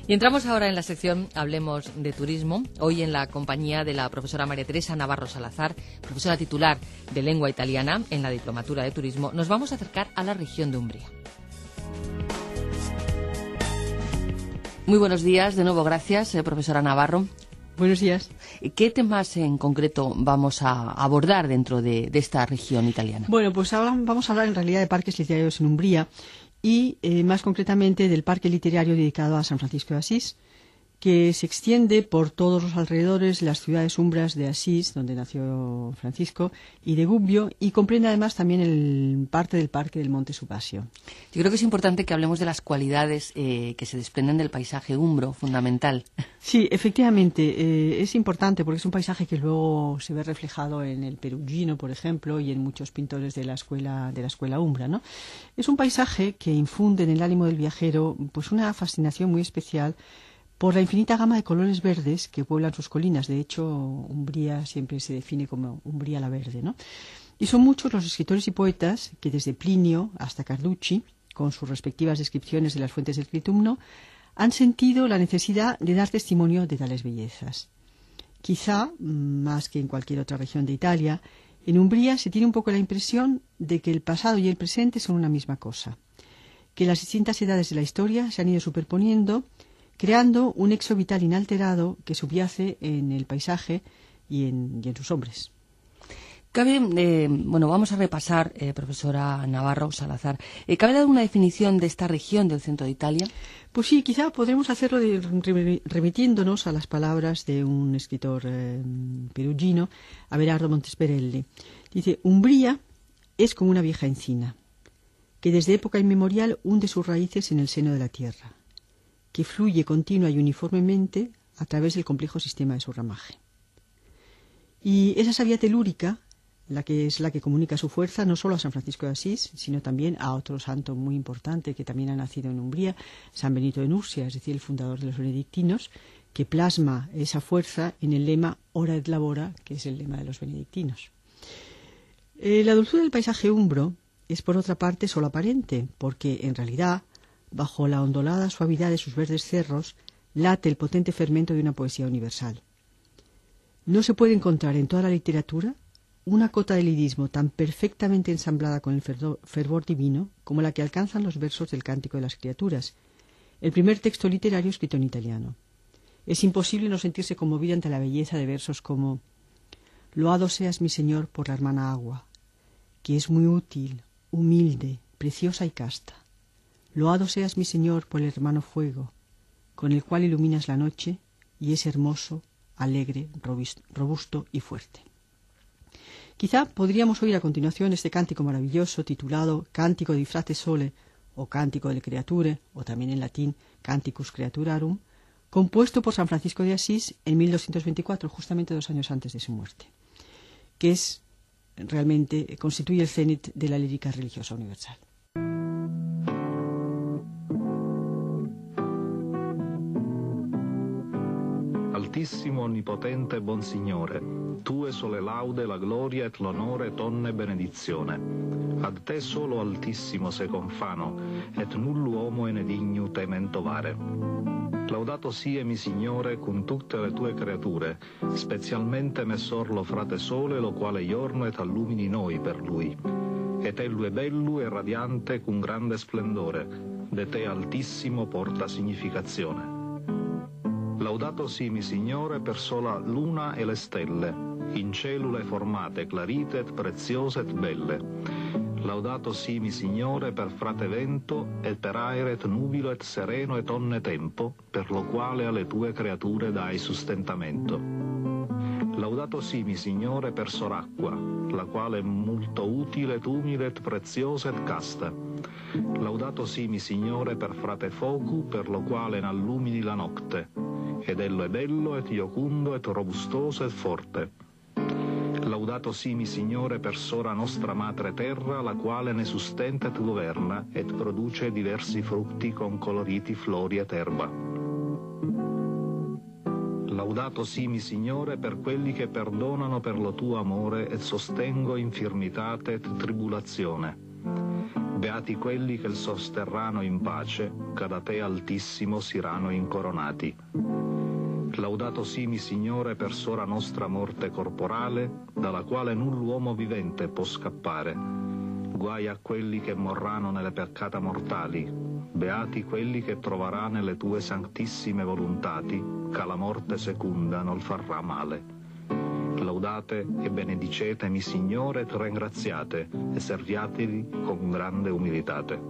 Y entramos ahora en la sección Hablemos de Turismo, hoy en la compañía de la profesora María Teresa Navarro Salazar, profesora titular de Lengua Italiana en la Diplomatura de Turismo. Nos vamos a acercar a la región de Umbría. Muy buenos días, de nuevo gracias, profesora Navarro. Buenos días. ¿Qué temas en concreto vamos a abordar dentro de esta región italiana? Bueno, pues ahora vamos a hablar en realidad de parques literarios en Umbría y más concretamente del parque literario dedicado a San Francisco de Asís, que se extiende por todos los alrededores de las ciudades umbras de Asís, donde nació Francisco, y de Gubbio, y comprende además también parte del parque del Monte Subasio. Yo creo que es importante que hablemos de las cualidades que se desprenden del paisaje umbro, fundamental. Sí, efectivamente, es importante porque es un paisaje que luego se ve reflejado en el Perugino, por ejemplo, y en muchos pintores de la escuela umbra, ¿no? Es un paisaje que infunde en el ánimo del viajero pues una fascinación muy especial por la infinita gama de colores verdes que pueblan sus colinas. De hecho, Umbría siempre se define como Umbría la Verde, ¿no? Y son muchos los escritores y poetas que desde Plinio hasta Carducci, con sus respectivas descripciones de las fuentes del Clitumno, han sentido la necesidad de dar testimonio de tales bellezas. Quizá, más que en cualquier otra región de Italia, en Umbría se tiene un poco la impresión de que el pasado y el presente son una misma cosa, que las distintas edades de la historia se han ido superponiendo, creando un nexo vital inalterado que subyace en el paisaje y en sus hombres. Vamos a repasar, profesora Navarro Salazar. ¿Cabe dar una definición de esta región del centro de Italia? Pues sí, quizá podremos hacerlo remitiéndonos a las palabras de un escritor perugino, Abelardo Montesperelli. Dice: Umbría es como una vieja encina, que desde época inmemorial hunde sus raíces en el seno de la tierra, que fluye continua y uniformemente a través del complejo sistema de su ramaje. Y esa savia telúrica, la que comunica su fuerza no solo a San Francisco de Asís, sino también a otro santo muy importante que también ha nacido en Umbría, San Benito de Nursia, es decir, el fundador de los benedictinos, que plasma esa fuerza en el lema Ora et Labora, que es el lema de los benedictinos. La dulzura del paisaje umbro es, por otra parte, solo aparente, porque, en realidad, bajo la ondulada suavidad de sus verdes cerros, late el potente fermento de una poesía universal. No se puede encontrar en toda la literatura una cota de lirismo tan perfectamente ensamblada con el fervor divino como la que alcanzan los versos del Cántico de las Criaturas, el primer texto literario escrito en italiano. Es imposible no sentirse conmovido ante la belleza de versos como: Loado seas mi Señor por la hermana agua, que es muy útil, humilde, preciosa y casta. Loado seas mi Señor por el hermano fuego, con el cual iluminas la noche y es hermoso, alegre, robusto y fuerte. Quizá podríamos oír a continuación este cántico maravilloso titulado Cantico di Frate Sole o Cántico delle Creature, o también en latín Canticus Creaturarum, compuesto por San Francisco de Asís en 1224, justamente 2 años antes de su muerte, que realmente constituye el cenit de la lírica religiosa universal. Altissimo, onnipotente, buon Signore, tue sole laude, la gloria et l'onore, tonne benedizione. Ad te solo altissimo se confano, et null'uomo ene digno temento vare. Laudato sie mi Signore con tutte le tue creature, specialmente messor lo frate sole, lo quale giorno et allumini noi per lui. Et ellu è bello e radiante con grande splendore, de te altissimo porta significazione. Laudato si mi Signore per sola luna e le stelle, in cellule formate, clarite et preziose et belle. Laudato si mi Signore per frate vento, et per aere et nubilo et sereno et onne tempo, per lo quale alle tue creature dai sustentamento. Laudato si mi Signore per soracqua, la quale è molto utile et umile et preziosa et casta. Laudato si mi Signore per frate focu, per lo quale n'allumini la notte, ed ello è bello et iocundo et robustoso et forte. Laudato si mi Signore per sora nostra madre terra, la quale ne sustenta et governa, et produce diversi frutti con coloriti flori et erba. Laudato si mi Signore per quelli che perdonano per lo tuo amore et sostengo infirmitate et tribulazione. Beati quelli che il sosterranno in pace, che da te altissimo siranno incoronati. Laudato simi Signore per sora nostra morte corporale, dalla quale null'uomo vivente può scappare. Guai a quelli che morranno nelle peccata mortali, beati quelli che troverà nelle tue santissime volontati, che la morte secunda non farà male. Laudate e benedicetemi Signore, et ringraziate, e serviateli con grande humilitate.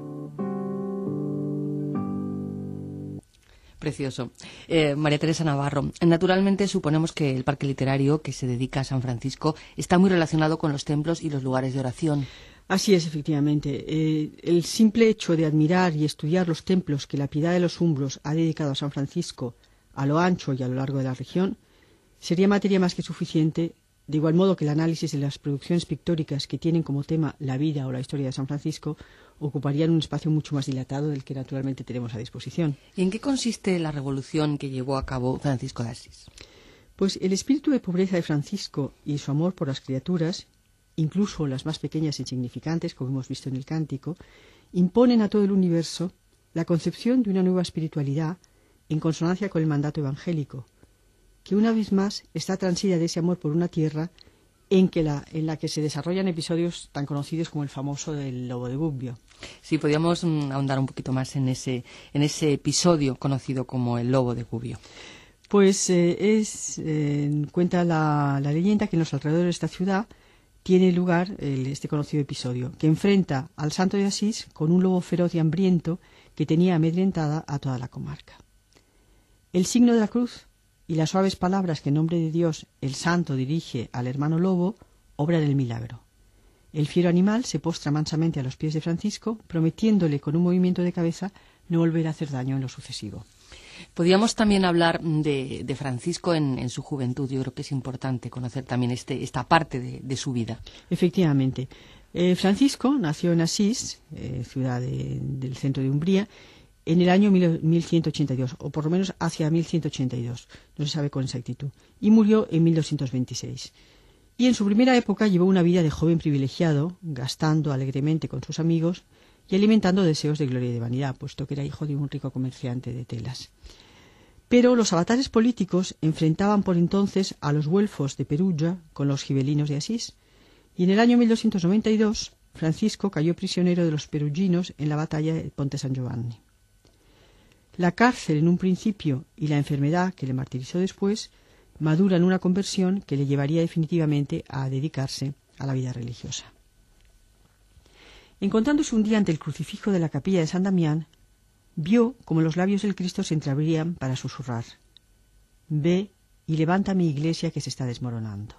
Precioso. María Teresa Navarro, naturalmente suponemos que el parque literario que se dedica a San Francisco está muy relacionado con los templos y los lugares de oración. Así es, efectivamente. El simple hecho de admirar y estudiar los templos que la Piedad de los Umbros ha dedicado a San Francisco a lo ancho y a lo largo de la región sería materia más que suficiente, de igual modo que el análisis de las producciones pictóricas que tienen como tema la vida o la historia de San Francisco ocuparían un espacio mucho más dilatado del que naturalmente tenemos a disposición. ¿Y en qué consiste la revolución que llevó a cabo Francisco de Asís? Pues el espíritu de pobreza de Francisco y su amor por las criaturas, incluso las más pequeñas e insignificantes, como hemos visto en el cántico, imponen a todo el universo la concepción de una nueva espiritualidad en consonancia con el mandato evangélico, que una vez más está transida de ese amor por una tierra en la que se desarrollan episodios tan conocidos como el famoso del lobo de Gubbio. Sí, podríamos ahondar un poquito más en ese episodio conocido como el lobo de Gubbio. Pues cuenta la leyenda que en los alrededores de esta ciudad tiene lugar este conocido episodio, que enfrenta al santo de Asís con un lobo feroz y hambriento que tenía amedrentada a toda la comarca. El signo de la cruz y las suaves palabras que en nombre de Dios el santo dirige al hermano lobo obran el milagro. El fiero animal se postra mansamente a los pies de Francisco, prometiéndole con un movimiento de cabeza no volver a hacer daño en lo sucesivo. Podríamos también hablar de Francisco en su juventud. Yo creo que es importante conocer también esta parte de su vida. Efectivamente. Francisco nació en Asís, ciudad del centro de Umbría, en el año 1182, o por lo menos hacia 1182, no se sabe con exactitud, y murió en 1226. Y en su primera época llevó una vida de joven privilegiado, gastando alegremente con sus amigos y alimentando deseos de gloria y de vanidad, puesto que era hijo de un rico comerciante de telas. Pero los avatares políticos enfrentaban por entonces a los güelfos de Perugia con los gibelinos de Asís, y en el año 1292 Francisco cayó prisionero de los peruginos en la batalla de Ponte San Giovanni. La cárcel en un principio y la enfermedad que le martirizó después maduran una conversión que le llevaría definitivamente a dedicarse a la vida religiosa. Encontrándose un día ante el crucifijo de la capilla de San Damián, vio como los labios del Cristo se entreabrían para susurrar: «Ve y levanta mi iglesia que se está desmoronando».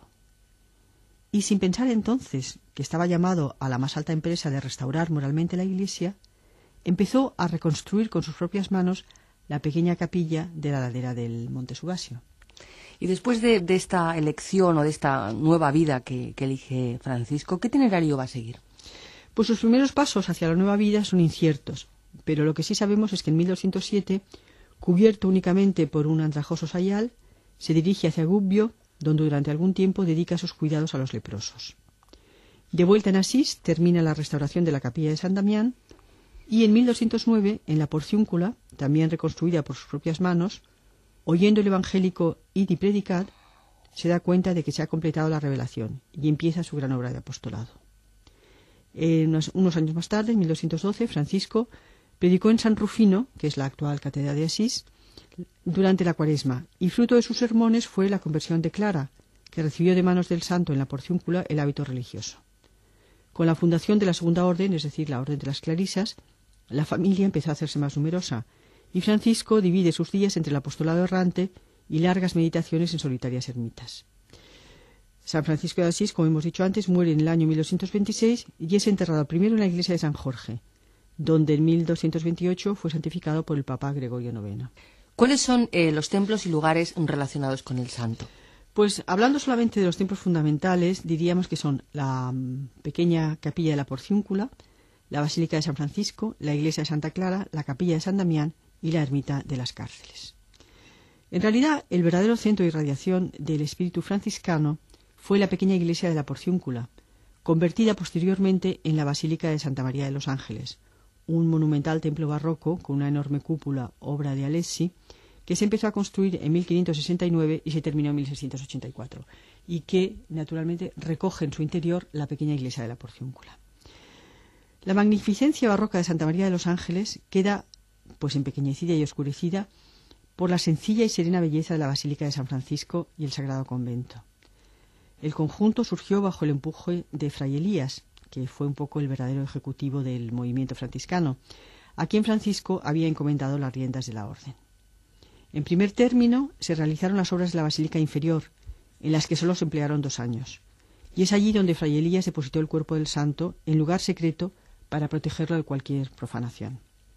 Y sin pensar entonces que estaba llamado a la más alta empresa de restaurar moralmente la iglesia, empezó a reconstruir con sus propias manos la pequeña capilla de la ladera del Monte Subasio. Y después de esta elección o de esta nueva vida que elige Francisco, ¿qué itinerario va a seguir? Pues sus primeros pasos hacia la nueva vida son inciertos, pero lo que sí sabemos es que en 1207, cubierto únicamente por un andrajoso sayal, se dirige hacia Gubbio, donde durante algún tiempo dedica sus cuidados a los leprosos. De vuelta en Asís, termina la restauración de la capilla de San Damián, y en 1209, en la Porciúncula, también reconstruida por sus propias manos, oyendo el evangélico Id y predicad, se da cuenta de que se ha completado la revelación y empieza su gran obra de apostolado. Unos años más tarde, en 1212, Francisco predicó en San Rufino, que es la actual catedral de Asís, durante la Cuaresma, y fruto de sus sermones fue la conversión de Clara, que recibió de manos del santo en la Porciúncula el hábito religioso. Con la fundación de la Segunda Orden, es decir, la Orden de las Clarisas, la familia empezó a hacerse más numerosa, y Francisco divide sus días entre el apostolado errante y largas meditaciones en solitarias ermitas. San Francisco de Asís, como hemos dicho antes, muere en el año 1226 y es enterrado primero en la iglesia de San Jorge, donde en 1228 fue santificado por el Papa Gregorio IX. ¿Cuáles son los templos y lugares relacionados con el santo? Pues hablando solamente de los templos fundamentales, diríamos que son la pequeña capilla de la Porciúncula, la Basílica de San Francisco, la iglesia de Santa Clara, la capilla de San Damián y la ermita de las Cárceles. En realidad, el verdadero centro de irradiación del espíritu franciscano fue la pequeña iglesia de la Porciúncula, convertida posteriormente en la Basílica de Santa María de los Ángeles, un monumental templo barroco con una enorme cúpula, obra de Alessi, que se empezó a construir en 1569 y se terminó en 1684, y que, naturalmente, recoge en su interior la pequeña iglesia de la Porciúncula. La magnificencia barroca de Santa María de los Ángeles queda, pues, empequeñecida y oscurecida por la sencilla y serena belleza de la Basílica de San Francisco y el Sagrado Convento. El conjunto surgió bajo el empuje de Fray Elías, que fue un poco el verdadero ejecutivo del movimiento franciscano, a quien Francisco había encomendado las riendas de la orden. En primer término, se realizaron las obras de la Basílica Inferior, en las que solo se emplearon 2 años, y es allí donde Fray Elías depositó el cuerpo del santo en lugar secreto para protegerlo de cualquier profanación.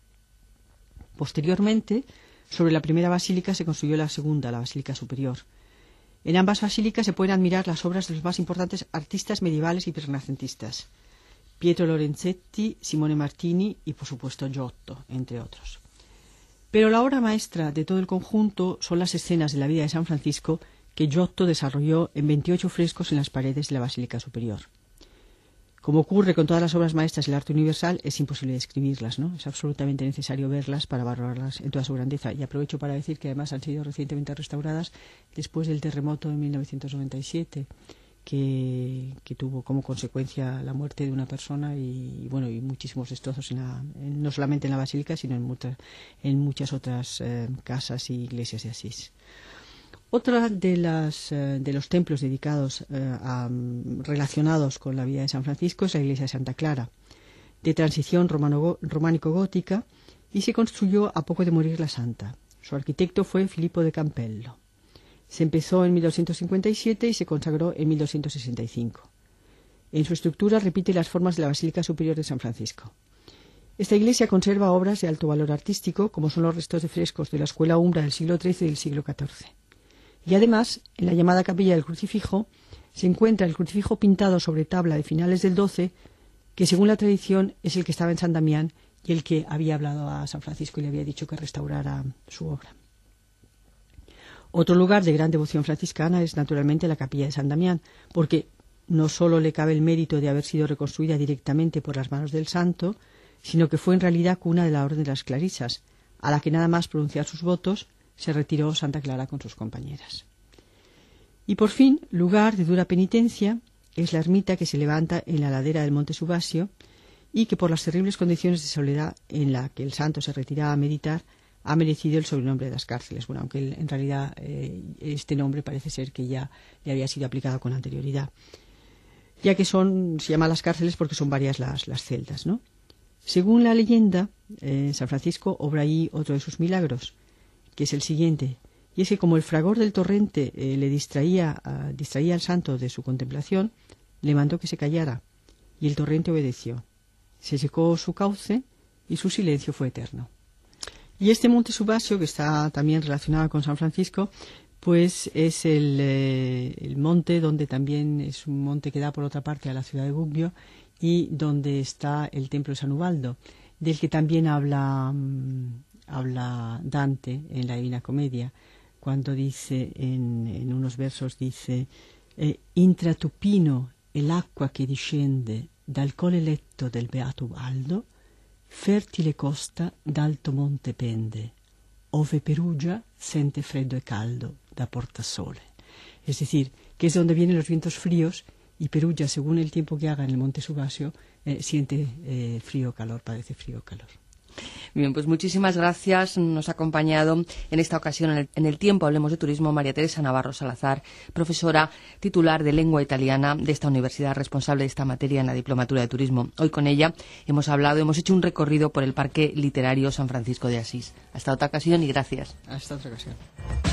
Posteriormente, sobre la primera basílica se construyó la segunda, la Basílica Superior. En ambas basílicas se pueden admirar las obras de los más importantes artistas medievales y renacentistas: Pietro Lorenzetti, Simone Martini y, por supuesto, Giotto, entre otros. Pero la obra maestra de todo el conjunto son las escenas de la vida de San Francisco que Giotto desarrolló en 28 frescos en las paredes de la Basílica Superior. Como ocurre con todas las obras maestras del arte universal, es imposible describirlas, ¿no? Es absolutamente necesario verlas para valorarlas en toda su grandeza. Y aprovecho para decir que además han sido recientemente restauradas después del terremoto de 1997, que tuvo como consecuencia la muerte de una persona y muchísimos destrozos no solamente en la basílica, sino en muchas otras casas y iglesias de Asís. Otra de los templos dedicados relacionados con la vida de San Francisco es la iglesia de Santa Clara, de transición románico-gótica, y se construyó a poco de morir la santa. Su arquitecto fue Filippo de Campello. Se empezó en 1257 y se consagró en 1265. En su estructura repite las formas de la Basílica Superior de San Francisco. Esta iglesia conserva obras de alto valor artístico, como son los restos de frescos de la escuela umbra del siglo XIII y del siglo XIV. Y además, en la llamada Capilla del Crucifijo, se encuentra el crucifijo pintado sobre tabla de finales del XII, que según la tradición es el que estaba en San Damián y el que había hablado a San Francisco y le había dicho que restaurara su obra. Otro lugar de gran devoción franciscana es naturalmente la Capilla de San Damián, porque no solo le cabe el mérito de haber sido reconstruida directamente por las manos del santo, sino que fue en realidad cuna de la Orden de las Clarisas, a la que nada más pronunciar sus votos se retiró Santa Clara con sus compañeras. Y por fin, lugar de dura penitencia, es la ermita que se levanta en la ladera del Monte Subasio y que por las terribles condiciones de soledad en la que el santo se retiraba a meditar, ha merecido el sobrenombre de las cárceles. Bueno, aunque en realidad este nombre parece ser que ya le había sido aplicado con anterioridad, ya que se llama las cárceles porque son varias las celdas, ¿no? Según la leyenda, San Francisco obra allí otro de sus milagros, que es el siguiente, y es que como el fragor del torrente le distraía al santo de su contemplación, le mandó que se callara, y el torrente obedeció. Se secó su cauce y su silencio fue eterno. Y este monte Subasio, que está también relacionado con San Francisco, pues es el monte donde también es un monte que da por otra parte a la ciudad de Gubbio y donde está el templo de San Ubaldo, del que también habla Dante en la Divina Comedia, cuando dice en unos versos, dice «Intra tu pino e l'acqua che discende dal colle letto del beato Ubaldo, fertile costa d'alto monte pende, ove Perugia sente freddo e caldo da portasole». Es decir, que es donde vienen los vientos fríos y Perugia, según el tiempo que haga en el monte Subasio, siente frío o calor, padece frío o calor. Bien, pues muchísimas gracias. Nos ha acompañado en esta ocasión en el tiempo Hablemos de Turismo María Teresa Navarro Salazar, profesora titular de lengua italiana de esta universidad, responsable de esta materia en la Diplomatura de Turismo. Hoy con ella hemos hecho un recorrido por el Parque Literario San Francisco de Asís. Hasta otra ocasión y gracias. Hasta otra ocasión.